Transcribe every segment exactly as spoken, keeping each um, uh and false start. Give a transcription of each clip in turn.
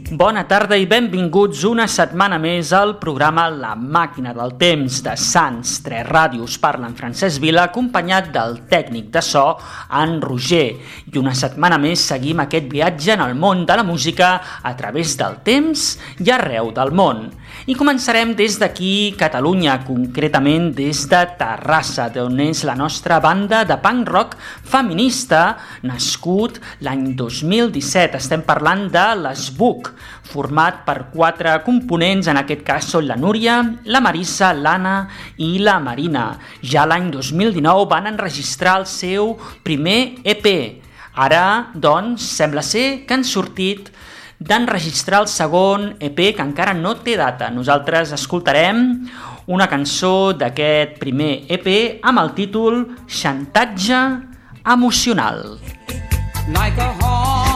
Bona tarda i benvinguts una setmana més al programa La Màquina del Temps de Sants tres Ràdios. Parla en Francesc Vila, acompanyat del tècnic de so, en Roger. I una setmana més seguim aquest viatge en el món de la música a través del temps i arreu del món. I començarem des d'aquí, Catalunya, concretament des de Terrassa, d'on és la nostra banda de punk rock feminista, nascut l'any dos mil disset. Estem parlant de l'Esbuc, format per quatre components, en aquest cas són la Núria, la Marissa, l'Anna i la Marina. Ja l'any dos mil dinou van enregistrar el seu primer E P. Ara, doncs, sembla ser que han sortit d'enregistrar el segon E P, que encara no té data. Nosaltres escoltarem una cançó d'aquest primer E P amb el títol Xantatge emocional. Like a horn.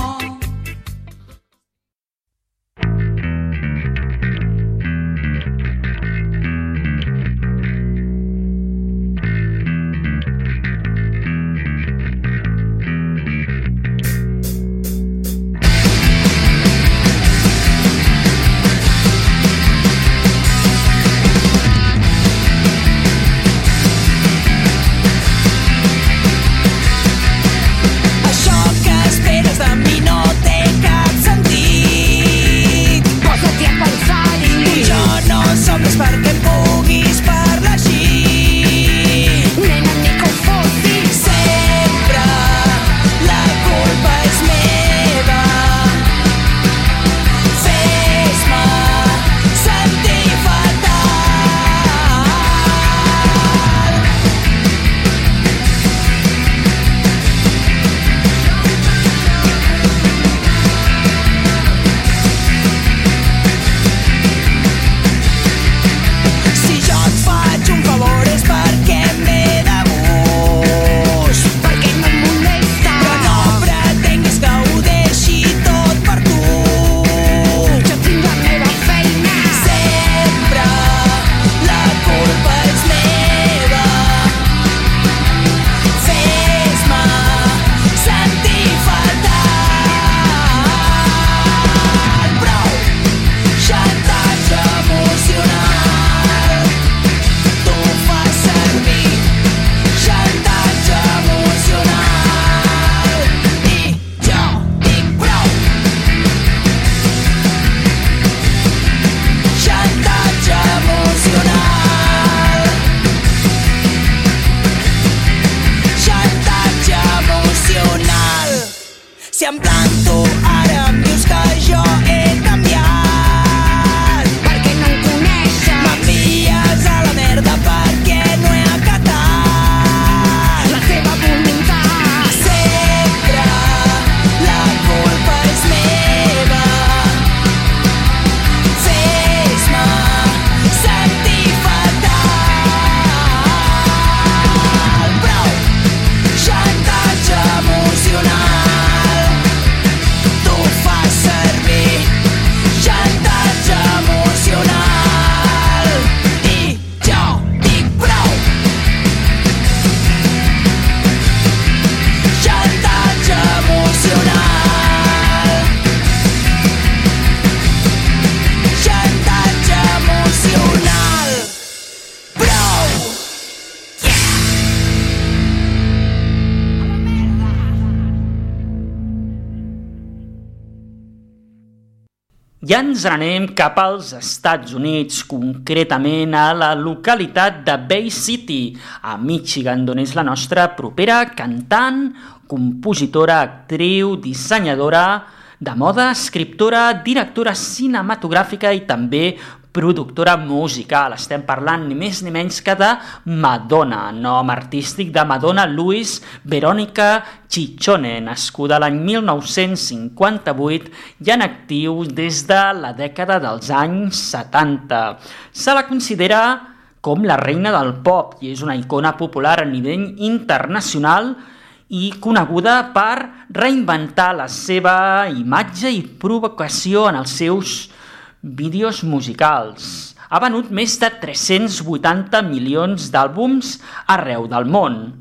I ens anem cap als Estats Units, concretament a la localitat de Bay City, a Michigan, d'on és la nostra propera cantant, compositora, actriu, dissenyadora de moda, escriptora, directora cinematogràfica i també productora musical. Estem parlant ni més ni menys que de Madonna, nom artístic de Madonna Louise Veronica Ciccione, nascuda l'any mil nou-cents cinquanta-vuit i en actiu des de la dècada dels anys setanta. Se la considera com la reina del pop i és una icona popular a nivell internacional i coneguda per reinventar la seva imatge i provocació en els seus vídeos musicals. Ha venut més de tres-cents vuitanta milions d'àlbums arreu del món.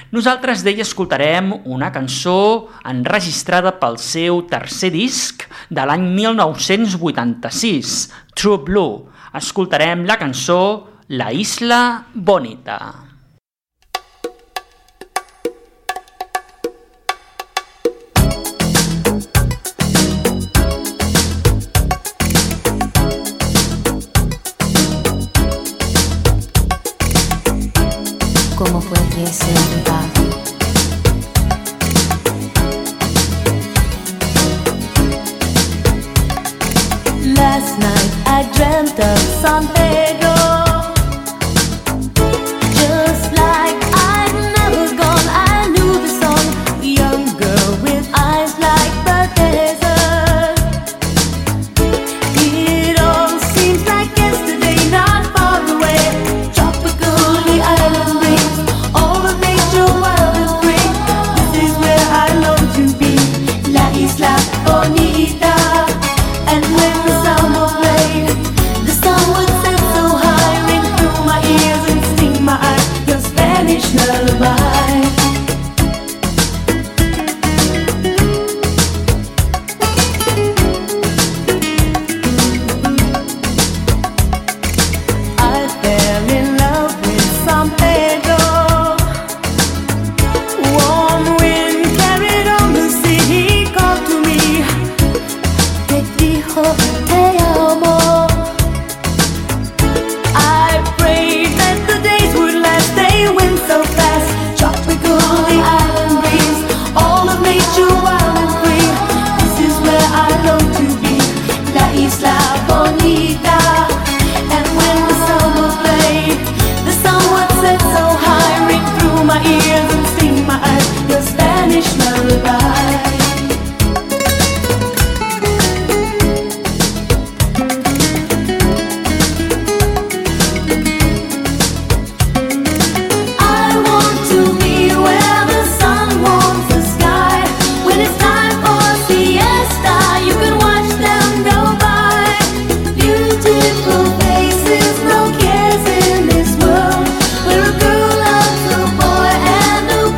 Nosaltres d'ell escoltarem una cançó enregistrada pel seu tercer disc de l'any mil nou-cents vuitanta-sis, True Blue. Escoltarem la cançó La Isla Bonita. ¿Cómo fue que ese lugar? Last night I dreamt of San Pedro, just like I'd never gone. I knew the song, a young girl with eyes like the desert. It all seems like yesterday, not far away. Tropical, the island breeze, all of nature wild and free. This is where I long to be, La Isla Bonita. And when the summer played, the sun would set so high, ring through my ears and sting my eyes, your Spanish lullaby. I fell in love with San Pedro. Warm wind carried on the sea, he called to me. Te dijo te amo. I prayed that the days would last, they went so fast. Tropical, the island breeze, all of nature wild and free. This is where I long to be, La Isla Bonita. And when the summer played, the sun would set so high, ring through my ears and sting my eyes, your Spanish lullaby. I want to be where the sun warms the sky. When it's time for siesta, you can watch them go by. Beautiful faces, no cares in this world, where a girl loves a boy and a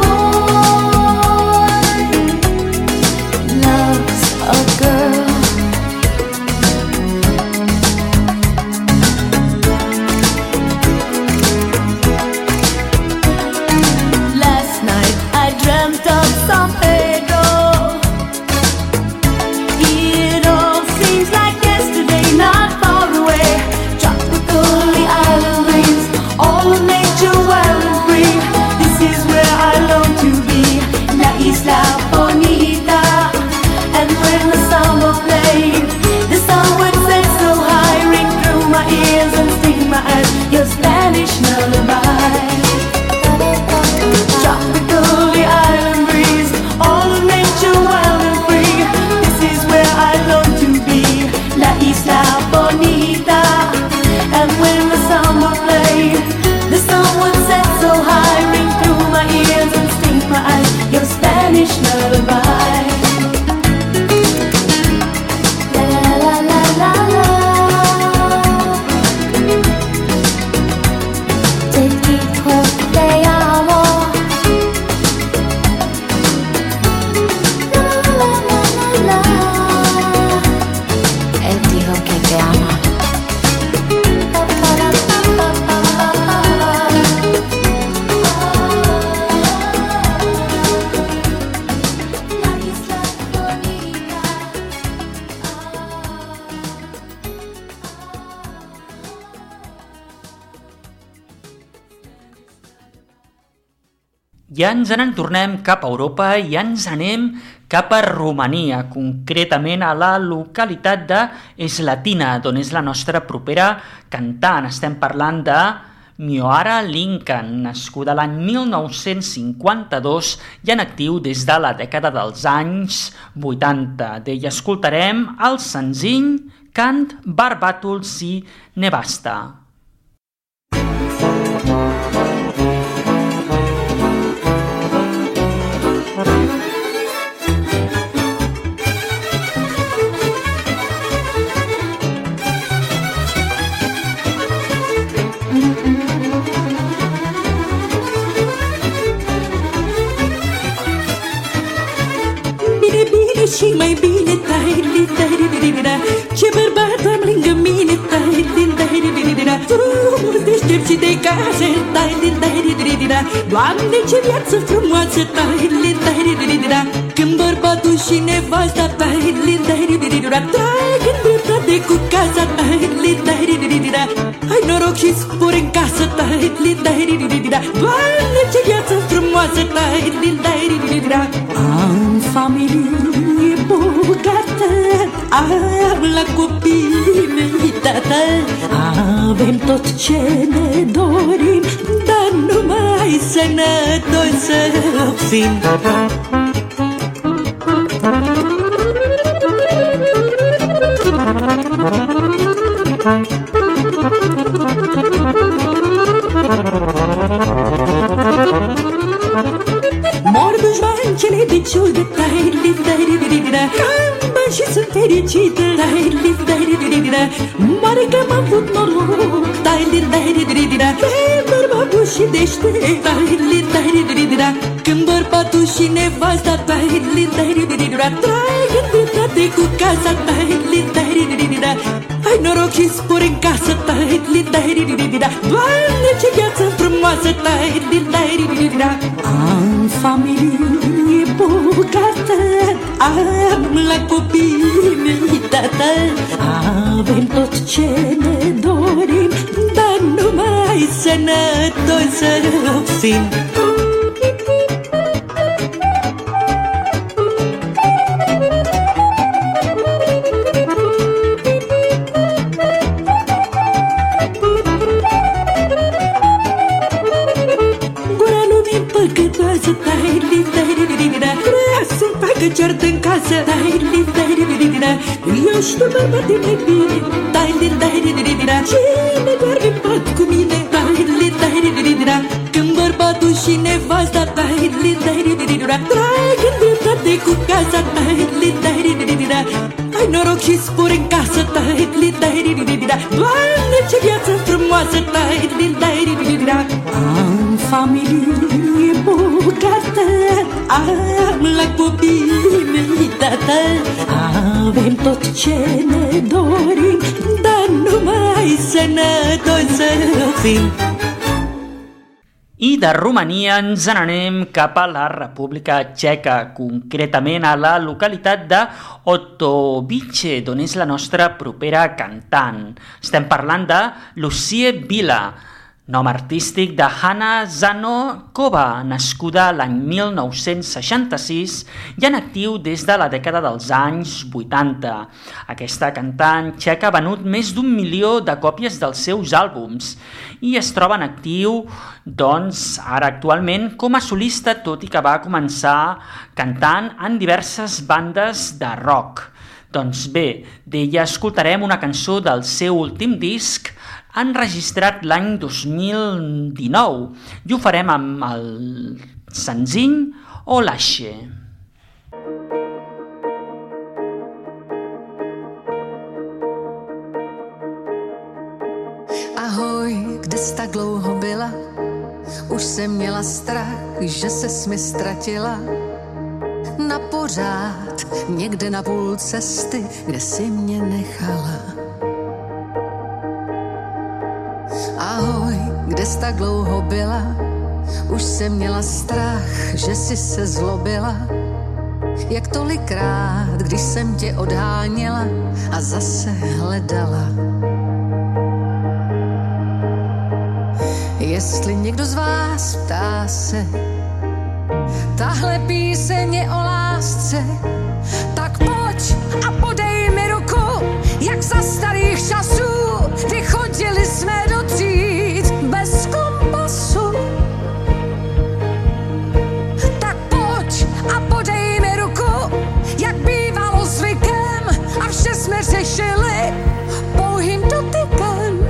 boy loves a girl. Last night I dreamt of San Pedro. It all seems like yesterday, not far away. Tropical, the island breeze, all of nature wild and free. This is where I long to be, La Isla Bonita. And when the summer played, the sun would set so high, ring through my ears and sting my eyes, your Spanish lullaby. Tropical, the island breeze, all of nature wild and free. This is where I long to be, La Isla Bonita. And when the summer played, the sun would set so high, ring through my ears and sting my eyes, your Spanish lullaby. La la la la la. Te dijo te amo. Él dijo que te ama. La Isla Bonita. Ja ens en tornem cap a Europa i ja ens anem cap a Romania, concretament a la localitat de Slatina, d'on és la nostra propera cantant. Estem parlant de Mioara Lincoln, nascuda l'any mil nou-cents cinquanta-dos i en actiu des de la dècada dels anys vuitanta. D'ella escoltarem el senzill Cant Barbatul si Nevasta. și mai bine. Ce bărbat am lângă mine. Frumos, deștept și de casă. Doamne, ce viață frumoasă. Când bărbatul și nevasta trag în dreptate cu casa. Ai noroc și spor în casă. Doamne, ce viață frumoasă. Am familie bogată, am la copiii mei tată. Avem tot ce ne dorim, dar numai sănătoși să fim. Mor dușmancele de ciudă, cambă și sunt fericită. Mare că m-am avut noroc, pe bărbatul și deștept. Când bărbatul și nevasta trag în dreptate cu casa. Ai noroc și spor în casă. Doamne, ce viață frumoasă. Am familie bogată, am la copiii mei tată. Avem tot ce ne dorim, dar numai sănătoși să fim. Că ceartă în casă. Eu știu bărbatii mai bine. Cine doarme în pat cu mine. Când bărbatul și nevasta trag în dreptate cu casa. Ai noroc și spor în casă. Doamne, ce viață frumoasă. Am familie bogată, am la copiii mei tată. Avem tot ce ne dorim, dar numai sănătoși să fim. I de Romania ens n'anem cap a la República Txeca, concretament a la localitat de Otovice, d'on és la nostra propera cantant. Estem parlant de Lucie Vila, nom artístic de Hanna Zanokova, nascuda l'any mil nou-cents seixanta-sis i en actiu des de la dècada dels anys vuitanta. Aquesta cantant txeca ha venut més d'un milió de còpies dels seus àlbums i es troba en actiu, doncs, ara actualment com a solista, tot i que va començar cantant en diverses bandes de rock. Doncs bé, d'ella escoltarem una cançó del seu últim disc, enregistrat l'any dos mil dinou, i ho farem amb el senzill Olaše. Ahoj, kde jsi tak dlouho byla? Už jsem měla strach, že ses mi ztratila. Na pořád, někde na půl cesty, kde si mě nechala. Ahoj, kde jsi tak dlouho byla? Už jsem měla strach, že jsi se zlobila. Jak tolikrát, když jsem tě odháněla a zase hledala. Jestli někdo z vás ptá se, tahle píseň je o lásce, tak pojď a podej mi ruku, jak za starých časů, kdy chodili jsme do tříd bez kompasu. Tak pojď a podej mi ruku, jak bývalo zvykem, a vše jsme řešili pouhým dotykem.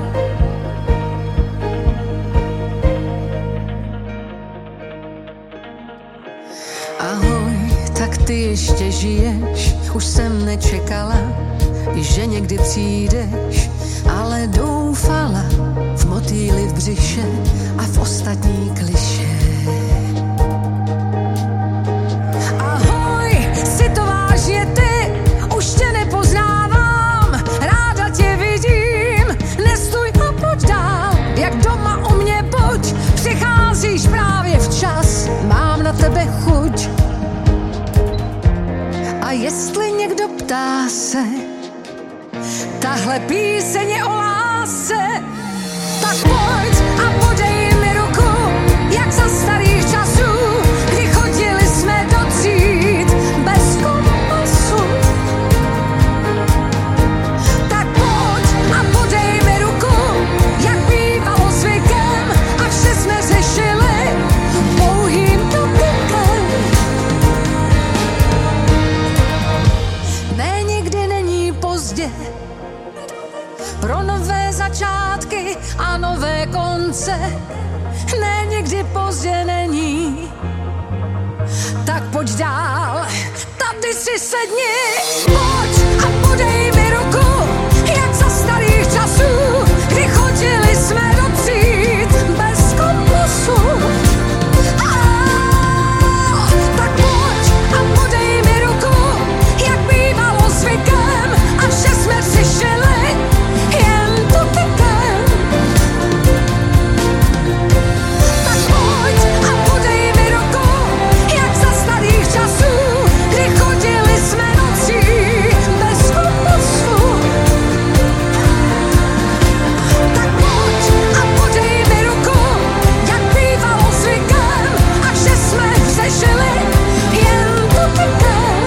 Ahoj, tak ty ještě žiješ, už jsem nečekala, že někdy přijdeš, ale doufala v motýli v břiše a v ostatní klišé. Ahoj, si to vážně ty, ptá se, tahle píseň je o lásce. Tak pojď a podej mi ruku, jak za starých časů, kdy chodili jsme do tříd bez kompasu. Tak pojď a podej mi ruku, jak bývalo zvykem, a vše jsme řešili pouhým dotykem. Ne, nikdy není pozdě pro nové začátky a nové konce. Ne, nikdy pozdě není. Tak pojď dál, tady si sedni. Pojď a podej mi ruku, jak za starých časů, kdy chodili jsme do tříd bez kompasu. Ah, tak pojď a podej mi ruku, jak bývalo zvykem, a vše jsme řešili jen dotykem. Tak pojď a podej mi ruku, jak za starých časů, kdy chodili jsme nocí bez kompasu. Tak pojď a podej mi ruku, jak bývalo zvykem, a vše jsme řešili jen dotykem.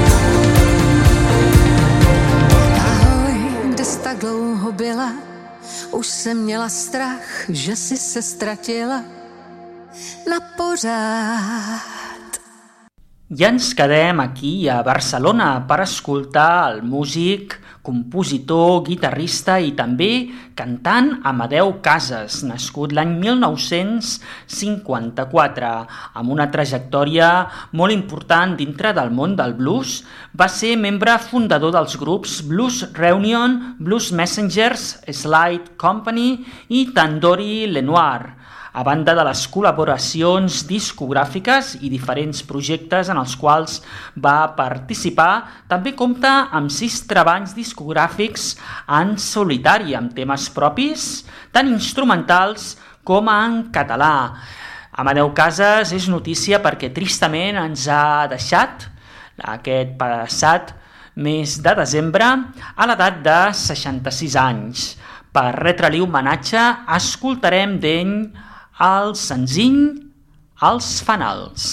Ahoj, kde jsi tak dlouho byla? Už jsem měla strach, že jsi se ztratila na pořád. I ens quedem aquí a Barcelona per escoltar el músic, compositor, guitarrista i també cantant Amadeu Casas, nascut l'any mil nou-cents cinquanta-quatre, amb una trajectòria molt important dintre del món del blues. Va ser membre fundador dels grups Blues Reunion, Blues Messengers, Slide Company i Tandoori Lenoir, a banda de les col·laboracions discogràfiques i diferents projectes en els quals va participar. També compta amb sis treballs discogràfics en solitari, amb temes propis, tant instrumentals com en català. Amadeu Casas és notícia perquè tristament ens ha deixat aquest passat mes de desembre a l'edat de seixanta-sis anys. Per retre-li homenatge escoltarem d'ell el senzill Els Fanals.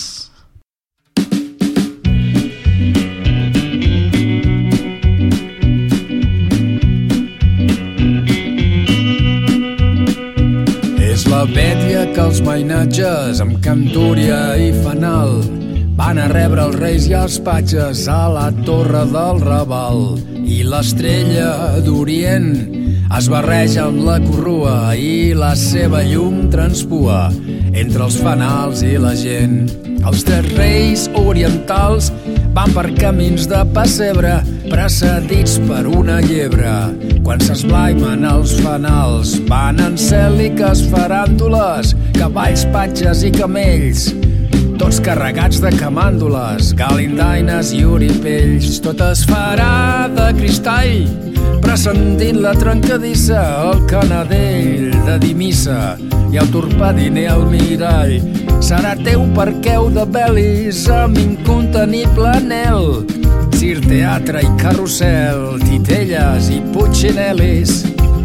És la vetlla que els mainatges amb cantúria i fanal van a rebre els reis i els patges a la torre del Raval, i l'estrella d'Orient es barreja amb la corrua i la seva llum transpua entre els fanals i la gent. Els tres reis orientals van per camins de pessebre precedits per una llebre. Quan s'esblaimen els fanals van en cèl·liques faràndoles, cavalls, patges i camells, tots carregats de camàndoles, galindaines i oripells. Tot es farà de cristall, pressentint la trencadissa, el canadell de dir missa i el torpediner al mirall. Serà teu perquè ho develis amb incontenible anel. Cir, teatre i carrusel, titelles i putxinel·lis.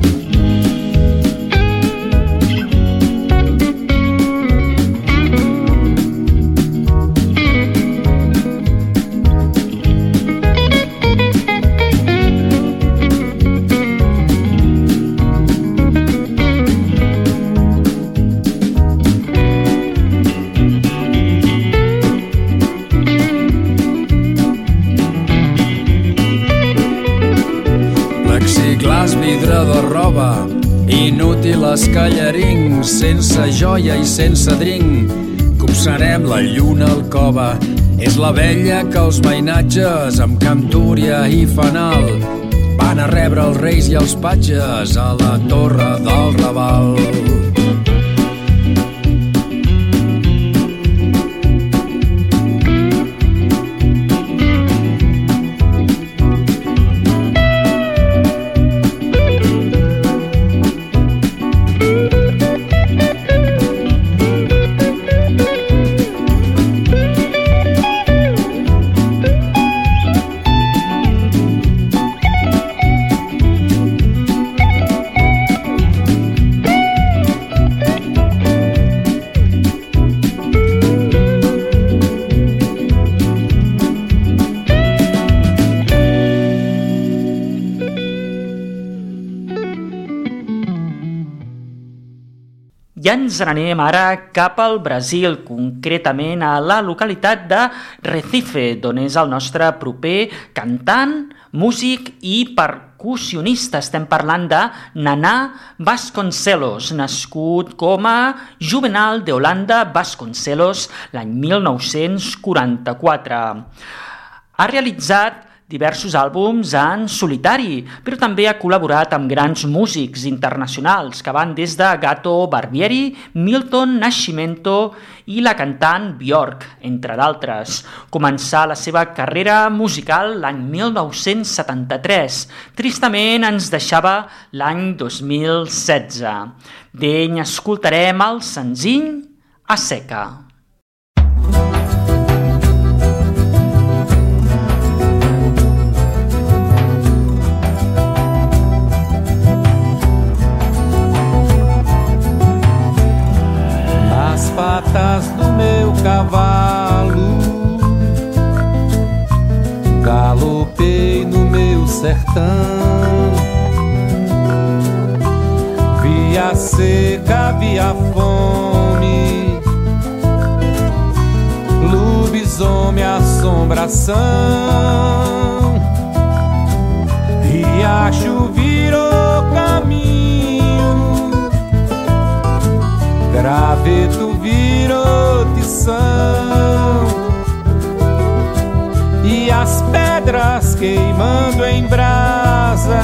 Vidre de roba, inútil escallaring, sense joia i sense drink, copsarem la lluna al cova. És la vella que els mainatges amb cantúria i fanal van a rebre els reis i els patges a la torre del Raval. I ens n'anem ara cap al Brasil, concretament a la localitat de Recife, d'on és el nostre proper cantant, músic i percussionista. Estem parlant de Naná Vasconcelos, nascut com a Juvenal de Holanda Vasconcelos l'any mil nou-cents quaranta-quatre. Ha realitzat diversos àlbums en solitari, però també ha col·laborat amb grans músics internacionals que van des de Gato Barbieri, Milton Nascimento i la cantant Björk, entre d'altres. Començà la seva carrera musical l'any mil nou-cents setanta-tres. Tristament ens deixava l'any dos mil setze. D'ell escoltarem el senzill A Seca. As patas do meu cavalo galopei no meu sertão, vi a seca, vi a fome, lobisomem, assombração, riacho virou caminho, graveto virou tição, e as pedras queimando em brasa,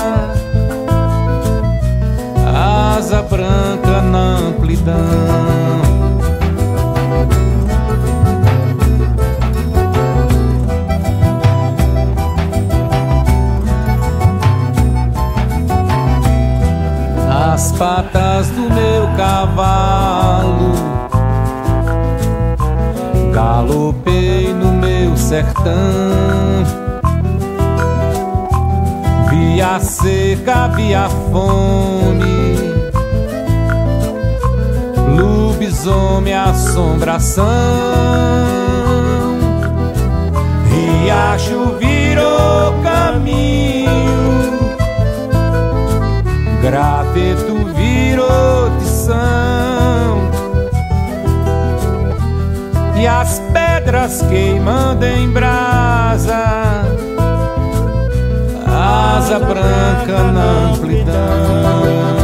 asa branca na amplidão. As patas do meu cavalo galopei no meu sertão, vi a seca, vi a fome, lobisomem, assombração, riacho virou caminho, graveto virou tição, e as pedras queimando em brasa, asa branca na amplidão.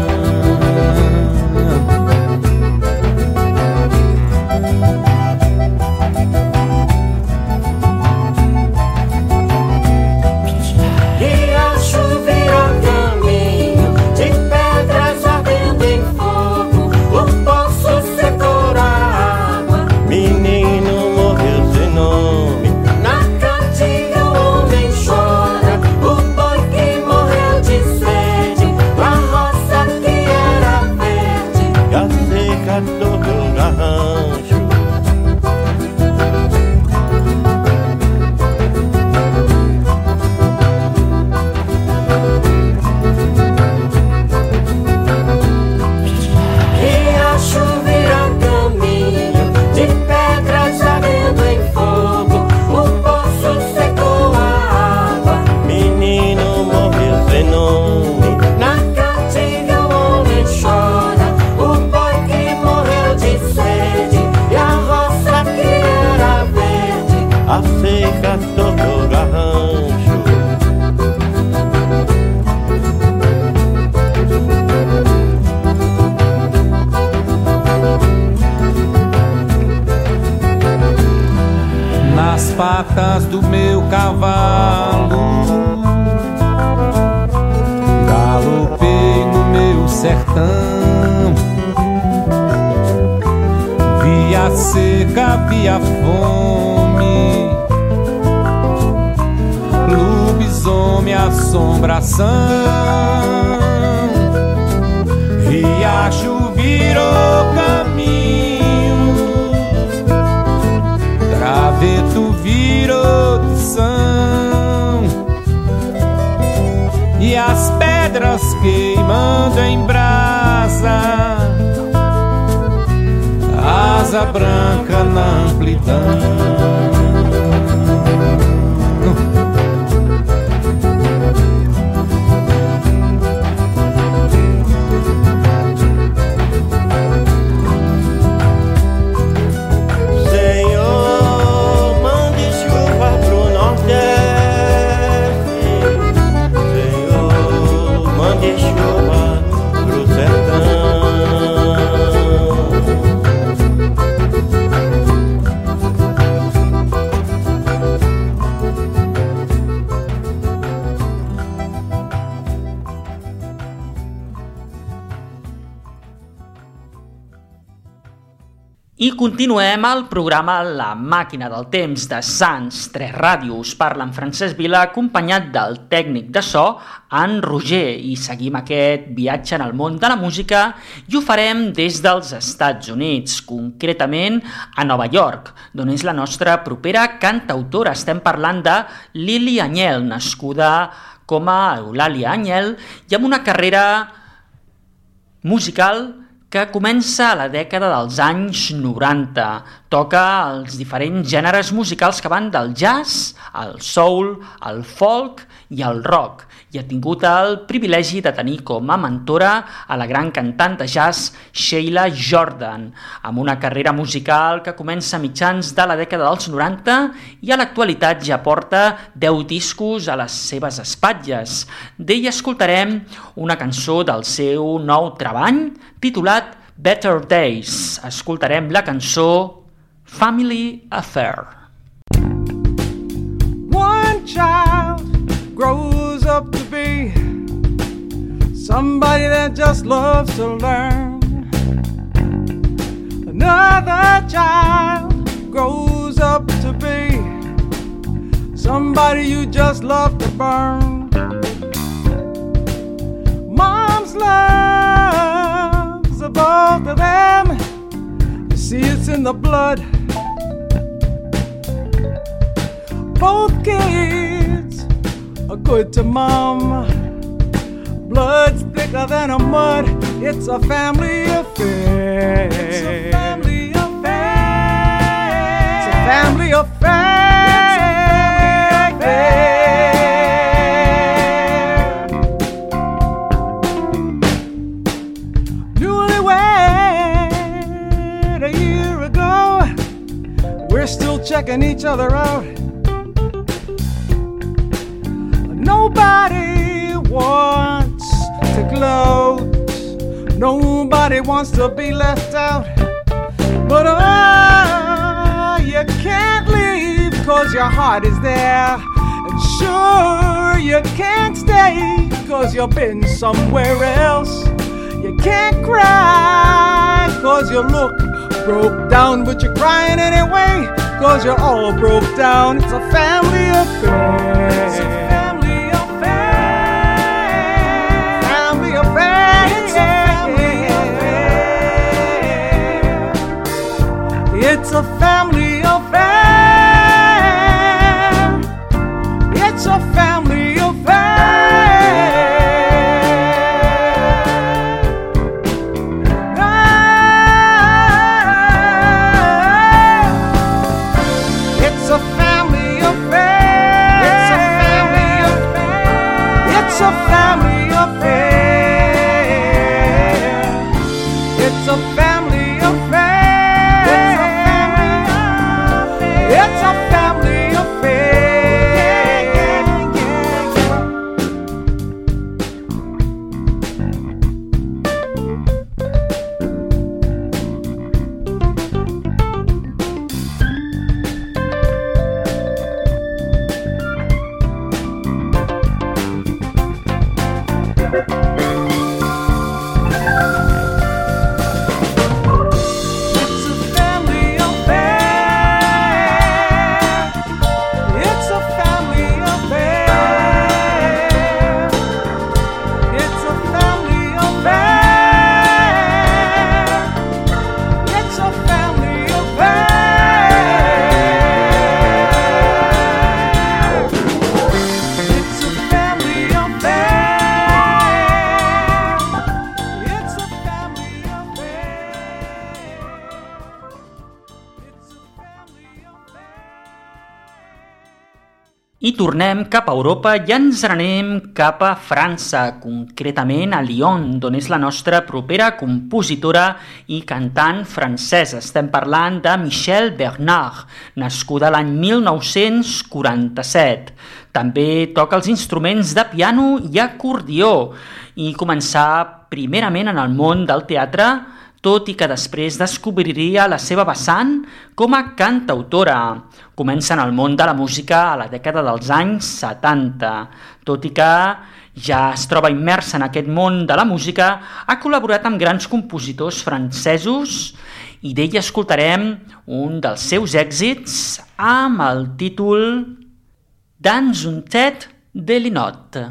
Patas do meu cavalo galopei no meu sertão, vi a seca, vi a fome, lobisomem, assombração, riacho virou caminho, graveto virou tição, e as pedras queimando em brasa, asa branca na amplidão. I continuem el programa La Màquina del Temps de Sants tres Ràdios. Parla en Francesc Vila, acompanyat del tècnic de so, en Roger, i seguim aquest viatge en el món de la música i ho farem des dels Estats Units, concretament a Nova York, d'on és la nostra propera cantautora. Estem parlant de Lili Agnel, nascuda com a Eulàlia Agnel i amb una carrera musical que comença a la dècada dels anys noranta. Toca els diferents gèneres musicals que van del jazz, al soul, al folk i al rock, i ha tingut el privilegi de tenir com a mentora a la gran cantant de jazz Sheila Jordan, amb una carrera musical que comença a mitjans de la dècada dels noranta i a l'actualitat ja porta deu discos a les seves espatlles. D'ella escoltarem una cançó del seu nou treball titulat Better Days. Escoltarem la cançó Family Affair. One child grows up to be somebody that just loves to learn. Another child grows up to be somebody you just love to burn. Mom's love's the both of them. You see, it's in the blood. Both kids are good to mom. Blood's thicker than a mud. It's a family affair. It's a family affair. It's a family affair. It's a family affair. Newlywed a year ago, we're still checking each other out. Nobody wants to gloat. Nobody wants to be left out. But oh, you can't leave cause your heart is there. And sure, you can't stay cause you've been somewhere else. You can't cry cause you look broke down, but you're crying anyway cause you're all broke down. It's a family affair. It's a family affair. Family affair. It's a family affair. It's a family affair. It's a family affair. It's a family affair. It's a family affair. It's a family affair. It's a family affair. It's a family affair. It's a family affair. It's a family affair. It's a family affair. It's a family I tornem cap a Europa i ens n'anem cap a França, concretament a Lyon, d'on és la nostra propera compositora i cantant francesa. Estem parlant de Michèle Bernard, nascuda l'any mil nou-cents quaranta-set. També toca els instruments de piano i acordió i començà primerament en el món del teatre, tot i que després descobriria la seva vessant com a cantautora. Comença en el món de la música a la dècada dels anys setanta. Tot i que ja es troba immersa en aquest món de la música, ha col·laborat amb grans compositors francesos i d'ella escoltarem un dels seus èxits amb el títol Dans une tête de linotte.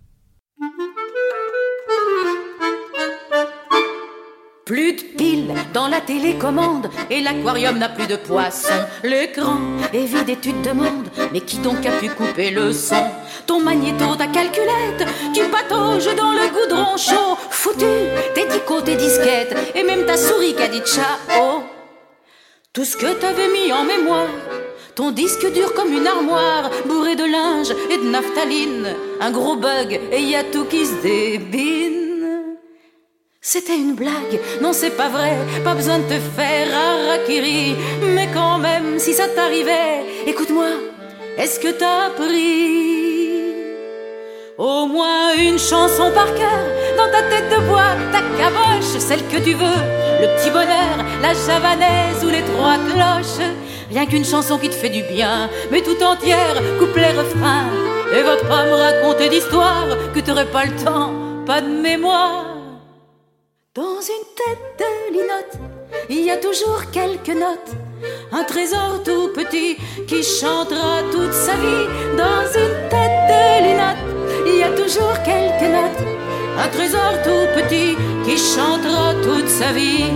Plus de piles dans la télécommande et l'aquarium n'a plus de poissons. L'écran est vide et tu te demandes, mais qui donc a pu couper le son? Ton magnéto, ta calculette, tu patauges dans le goudron chaud. Foutu, tes dicots, tes disquettes et même ta souris qui a dit ciao. Tout ce que t'avais mis en mémoire, ton disque dur comme une armoire, bourré de linge et de naphtaline. Un gros bug et y a tout qui se débine. C'était une blague, non c'est pas vrai, pas besoin de te faire harakiri. Mais quand même, si ça t'arrivait, écoute-moi, est-ce que t'as pris au moins une chanson par cœur dans ta tête de bois, ta caboche, celle que tu veux, le petit bonheur, la javanaise ou les trois cloches? Rien qu'une chanson qui te fait du bien, mais tout entière, couplet, refrain. Et va pas me raconter d'histoire que t'aurais pas le temps, pas de mémoire. Dans une tête de linotte, il y a toujours quelques notes, un trésor tout petit qui chantera toute sa vie. Dans une tête de linotte, il y a toujours quelques notes, un trésor tout petit qui chantera toute sa vie.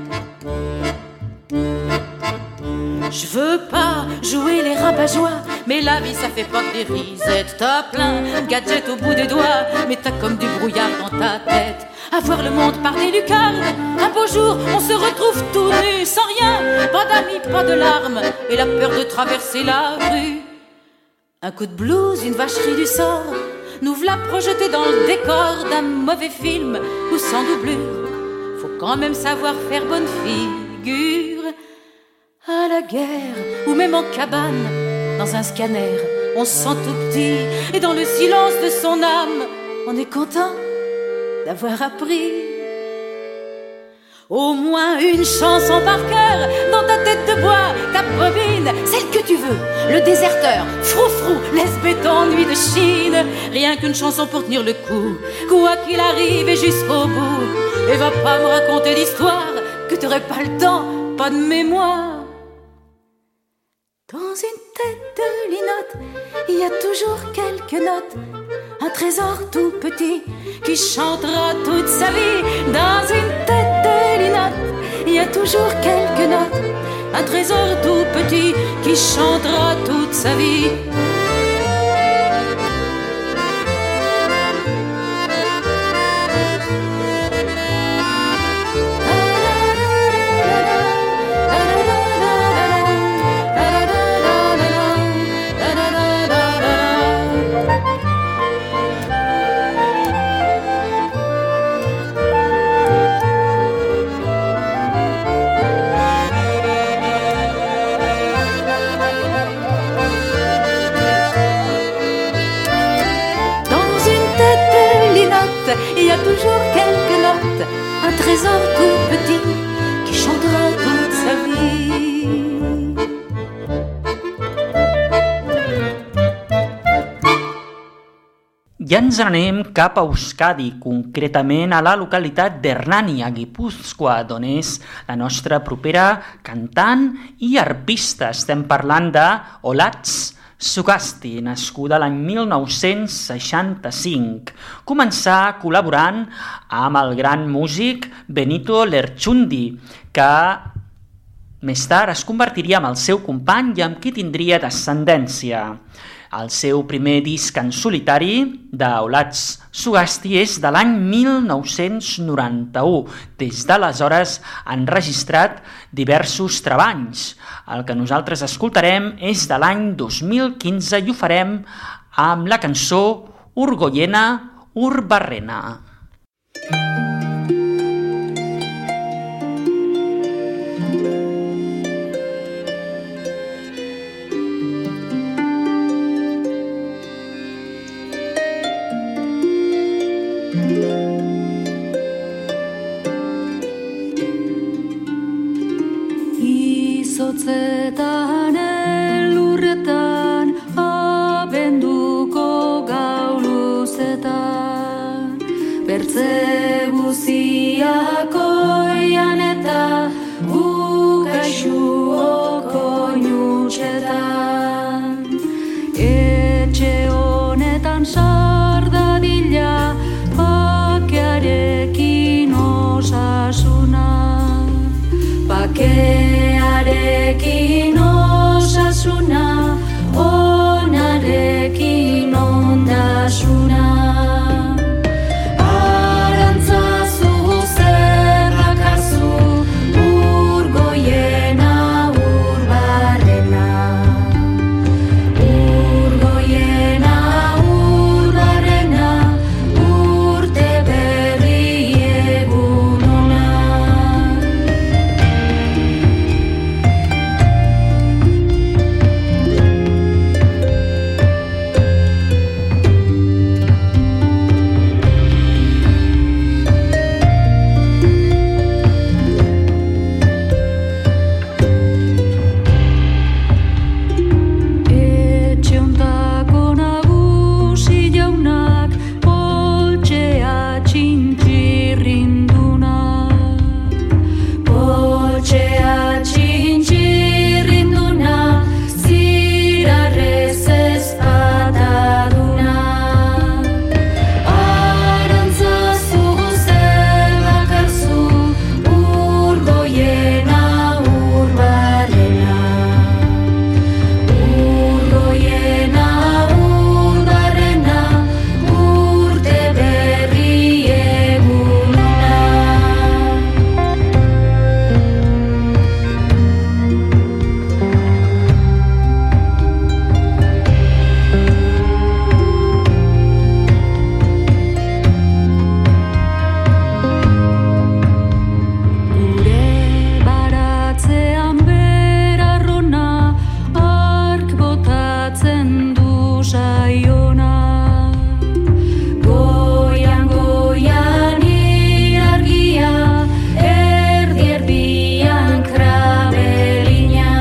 Je veux pas jouer les rabat-joie, mais la vie ça fait pas que des risettes. T'as plein de gadgets au bout des doigts, mais t'as comme du brouillard dans ta tête. À voir le monde par des lucarnes, un beau jour on se retrouve tout nu, sans rien, pas d'amis, pas de larmes, et la peur de traverser la rue. Un coup de blues, une vacherie du sort, nous v'là projetés dans le décor d'un mauvais film ou sans doublure. Faut quand même savoir faire bonne figure. À la guerre, ou même en cabane, dans un scanner, on se sent tout petit, et dans le silence de son âme, on est content d'avoir appris au moins une chanson par cœur dans ta tête de bois, ta bobine, celle que tu veux, le déserteur, froufrou, laisse-béton, nuit de Chine. Rien qu'une chanson pour tenir le coup, quoi qu'il arrive et jusqu'au bout. Et va pas me raconter d'histoire que t'aurais pas le temps, pas de mémoire. Dans une tête de linotte, il y a toujours quelques notes, un trésor tout petit qui chantera toute sa vie. Dans une tête de linotte, il y a toujours quelques notes, un trésor tout petit qui chantera toute sa vie. Il y a toujours quelques notes, un trésor tout petit qui chantera toute sa vie. Ja ens anem cap a Euskadi, concretament a la localitat d'Hernani, a Guipúscoa, d'on és la nostra propera cantant i arpista. Estem parlant de Olatz Sugasti, nascuda l'any mil nou-cents seixanta-cinc. Començà col·laborant amb el gran músic Benito Lerchundi, que més tard es convertiria en el seu company i amb qui tindria descendència. El seu primer disc en solitari d'Olatz Sugasti és de l'any mil nou-cents noranta-u. Des d'aleshores han registrat diversos treballs. El que nosaltres escoltarem és de l'any dos mil quinze i ho farem amb la cançó Urgoiena Urbarrena. Izotzetan elurretan abenduko gau luzetan bertze guziak oian eta kaixu okoinusetan. Etxe honetan sardadila, bakearekin osasuna. Bakearekin osasuna, onarekin ondasuna. Arantzazu zerrakazu, urgoiena urbarrena. Urgoiena urbarrena, urte berri egun ona. Etxe hontako nagusi jaunak, poltsea txintxirrinduna. Poltsea txintxirrinduna, zirarrez ezpataduna. Arantzazu zerrakarzu, urgoiena urbarrena. Urgoiena urbarrena, urte berri egun ona. Gure baratzean berarrona, ark botatzen du saiona. Goian goian irargia, erdi erdian krabelina.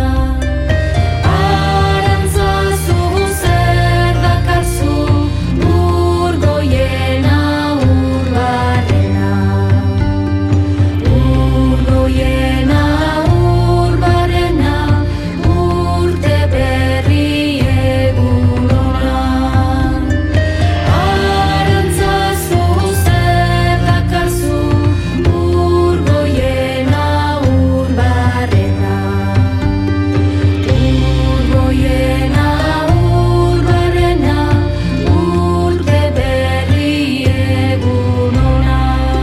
Arantzazu zerrakarzu, urgoiena urbarrena. Urgoiena urbarrena, urte berri egun ona. Arantzazu zerrakarzu, urgoiena urbarrena. Urgoiena urbarrena, urte berri egun ona.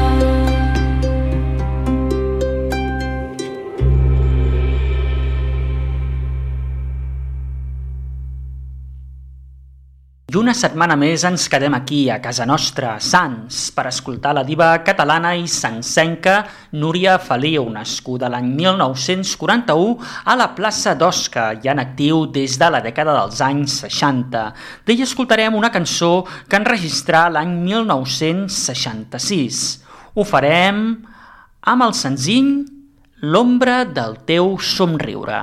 I una setmana més ens quedem aquí, a casa nostra, a Sants, per escoltar la diva catalana i sancenca Núria Feliu, nascuda l'any mil nou-cents quaranta-u a la plaça d'Osca i en actiu des de la dècada dels anys seixanta. D'ella escoltarem una cançó que enregistrà l'any mil nou-cents seixanta-sis. Ho farem amb el senzill L'ombra del teu somriure.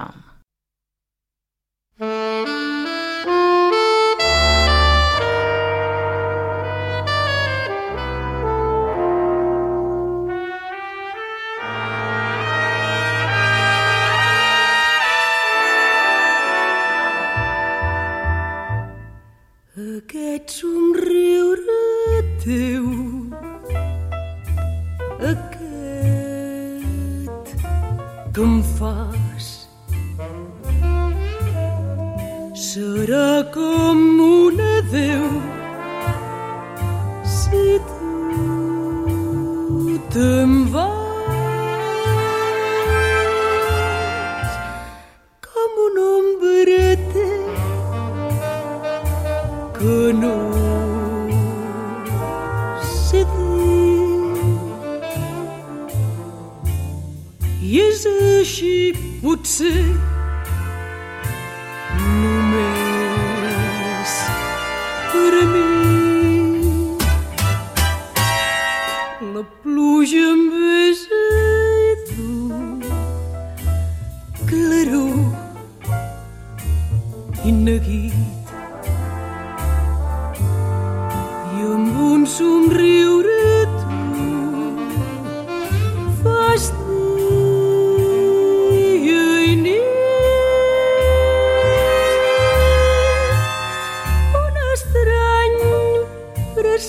Aquest somriure teu, aquest que em fas, serà com un adéu si tu te'n vas, com un ombrete que no sé dir. I és així, potser, només per a mi. La pluja em besa i tu, claror i neguit, i amb un somriure tu fas dir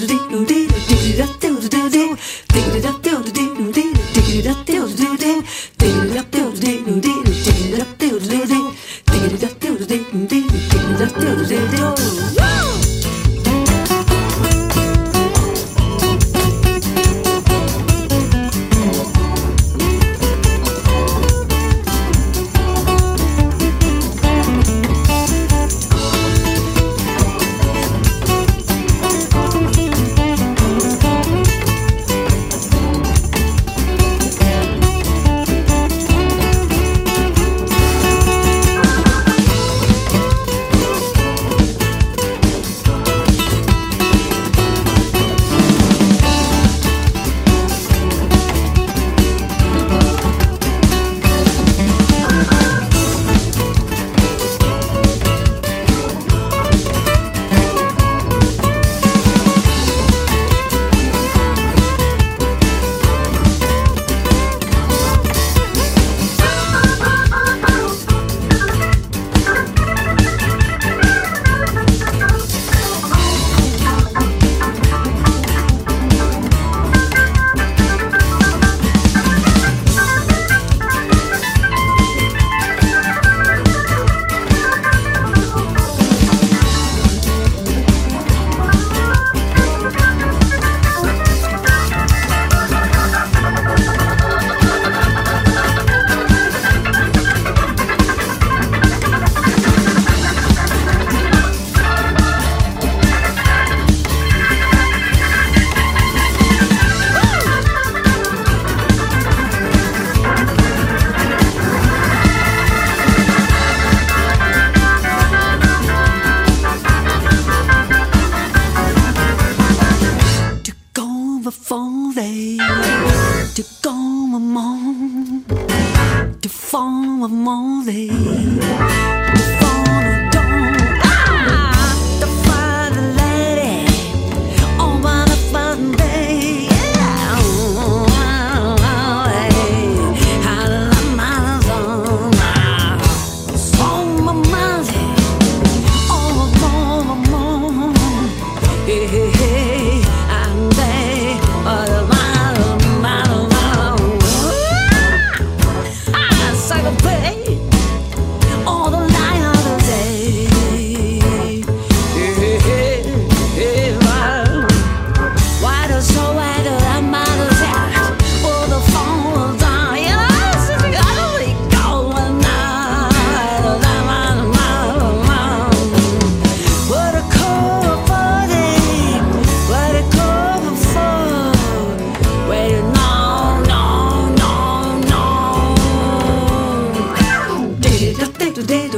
All by the fun day. Yeah.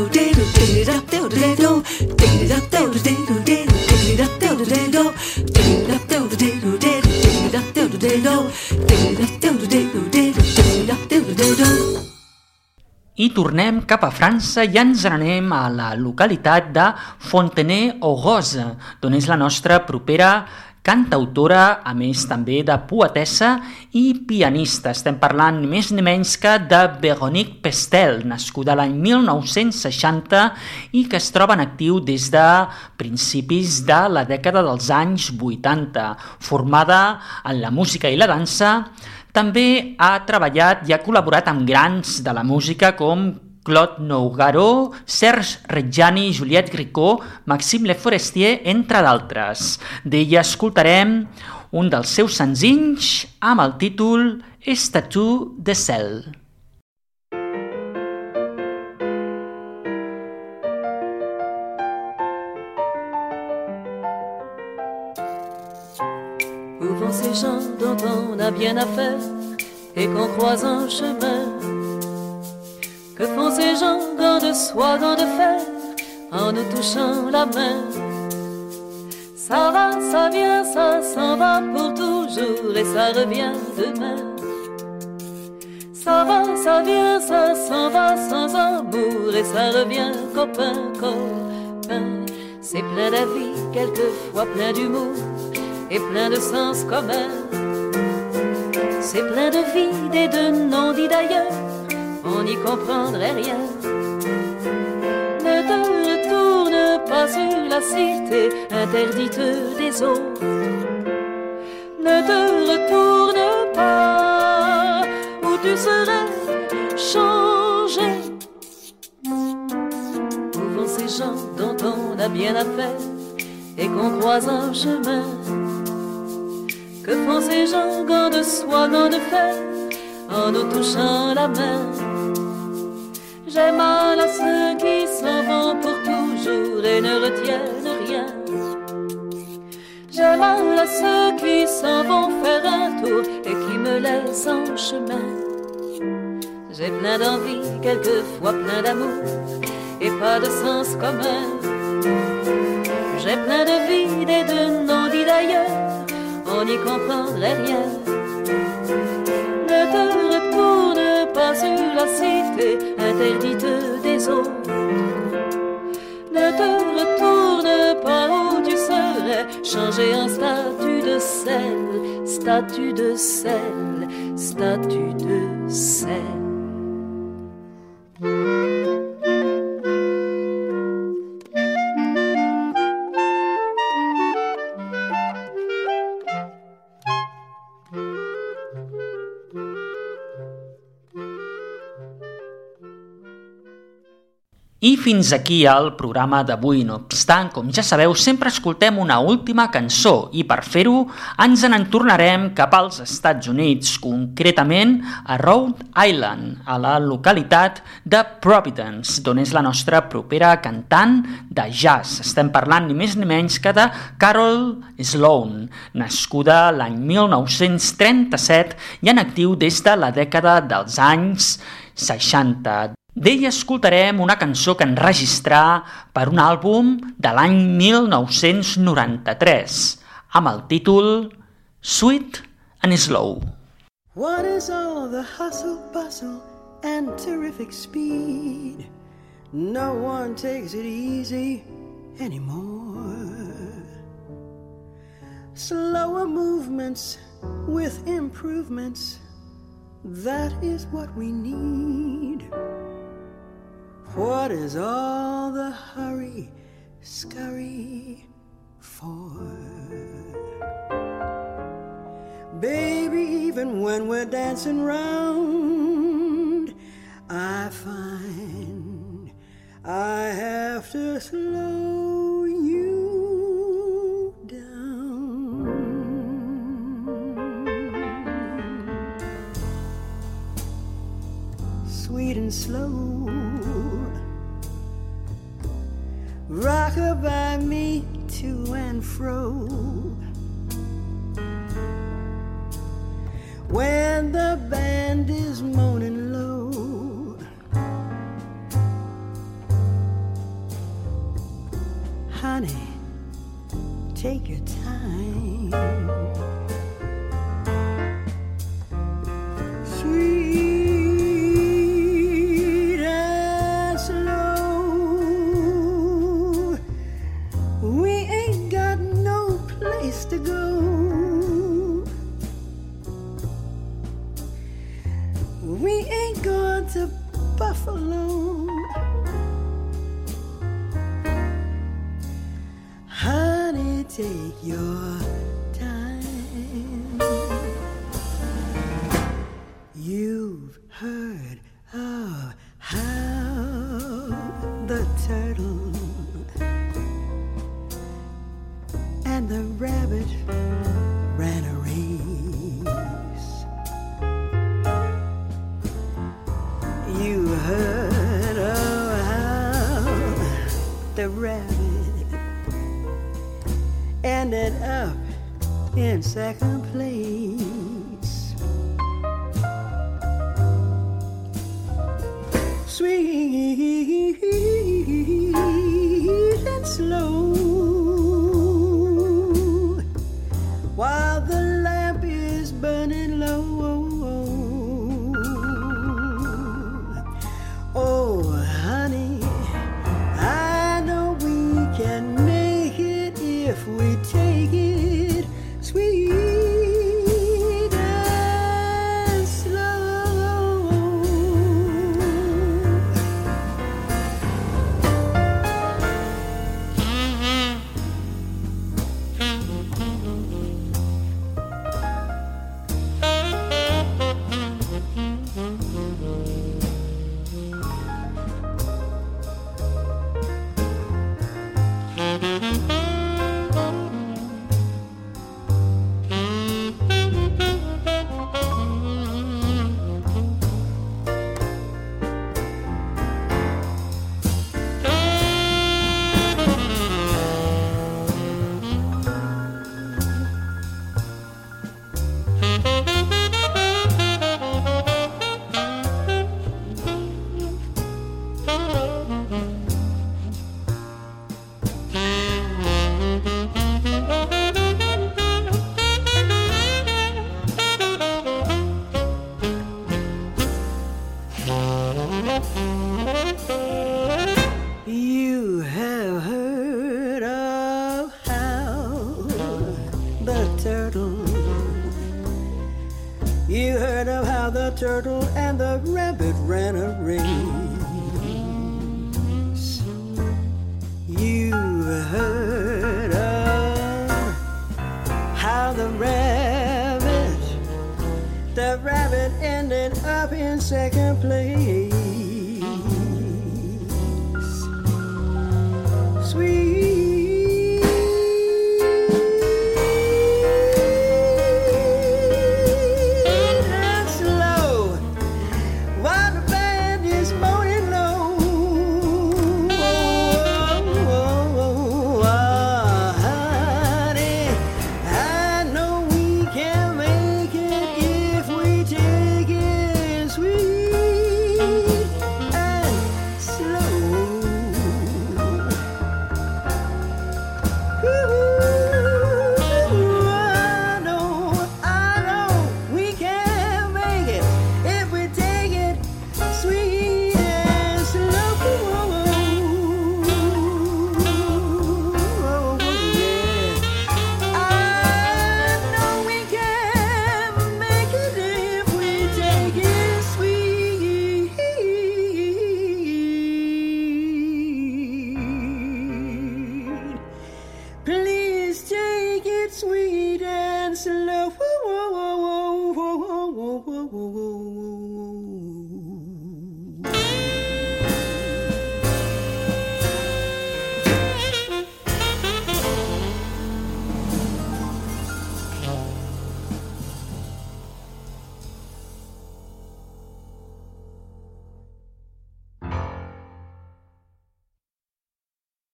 I tornem cap a França i ens n'anem a la localitat de Fontenay-aux-Roses, d'on és la nostra propera cantautora, a més també de poetessa i pianista. Estem parlant ni més ni menys que de Véronique Pestel, nascuda l'any mil nou-cents seixanta i que es troba en actiu des de principis de la dècada dels anys vuitanta. Formada en la música i la dansa, també ha treballat i ha col·laborat amb grans de la música com Claude Nougaro, Serge Reggiani, Juliette Gréco, Maxime Le Forestier, entre d'altres. D'ella escoltarem un dels seus senzills amb el títol Statue de Sel. Où vont ces gens dont on a bien affaire et qu'on croise en chemin? Que font ces gens, gants de soie, gants de fer, en nous touchant la main? Ça va, ça vient, ça s'en va pour toujours et ça revient demain. Ça va, ça vient, ça s'en va sans amour et ça revient copain, copain. C'est plein d'avis, quelquefois plein d'humour et plein de sens commun. C'est plein de vide et de non-dits d'ailleurs, on n'y comprendrait rien. Ne te retourne pas sur la cité interdite des autres. Ne te retourne pas où tu serais changé. Où vont ces gens dont on a bien affaire et qu'on croise en chemin? Que font ces gens, gants de soie, gants de fer, en nous touchant la main? J'ai mal à ceux qui s'en vont pour toujours et ne retiennent rien. J'ai mal à ceux qui s'en vont faire un tour et qui me laissent en chemin. J'ai plein d'envie, quelquefois plein d'amour et pas de sens commun. J'ai plein de vide et de non-dits d'ailleurs, on n'y comprendrait rien. Ne te retourne pas sur la cité interdite des autres. Ne te retourne pas où tu serais changé en statue de sel, statue de sel, statue de sel. I fins aquí el programa d'avui. No obstant, com ja sabeu, sempre escoltem una última cançó i per fer-ho ens en tornarem cap als Estats Units, concretament a Rhode Island, a la localitat de Providence, d'on és la nostra propera cantant de jazz. Estem parlant ni més ni menys que de Carol Sloane, nascuda l'any mil nou-cents trenta-set i en actiu des de la dècada dels anys seixanta. D'ella escoltarem una cançó que enregistrà per un àlbum de l'any mil nou-cents noranta-tres, amb el títol Sweet and Slow. What is all the hustle, bustle, and terrific speed? No one takes it easy anymore. Slower movements with improvements, that is what we need. What is all the hurry, scurry for? Baby, even when we're dancing round, I find I have to slow you down. Sweet and slow, rock-a-bye me to and fro. When the band is moaning low, take your time. Sweet and slow. We ain't got no place to go. We ain't going to Buffalo. Honey, take your time. You've heard of how the turtle and the rabbit ran a race. You heard of how the rabbit ended up in second place. Sweet and slow, while the lamp is burning low. Oh, honey, I know we can make it if we take it sweet and slow. You have heard of how the turtle, you heard of how the turtle and the rabbit ran a race. You've heard of how the rabbit, the rabbit ended up in second place. Sweet and slow, while the band is moaning low. Oh, oh, oh, oh, honey, I know we can make it if we take it sweet.